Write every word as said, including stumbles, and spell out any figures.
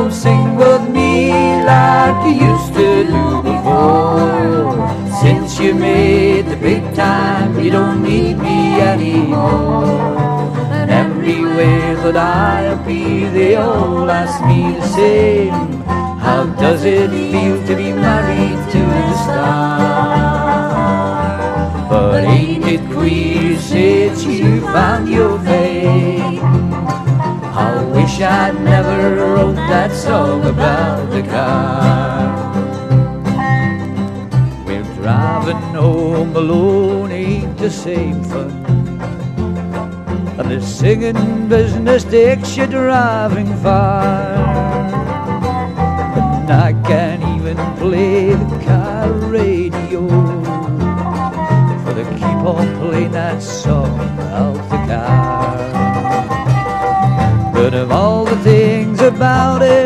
come sing with me like you used to do before. Since you made the big time, you don't need me anymore. And everywhere that I appear, they all ask me the same: how does it feel to be married to the stars? But ain't it queer since you found your fame? I wish I'd never wrote that song about the car. Well, driving home alone ain't the same fun, and the singing business takes you driving far. And I can't even play the car radio, for they keep on playing that song out the car. But of all the things about it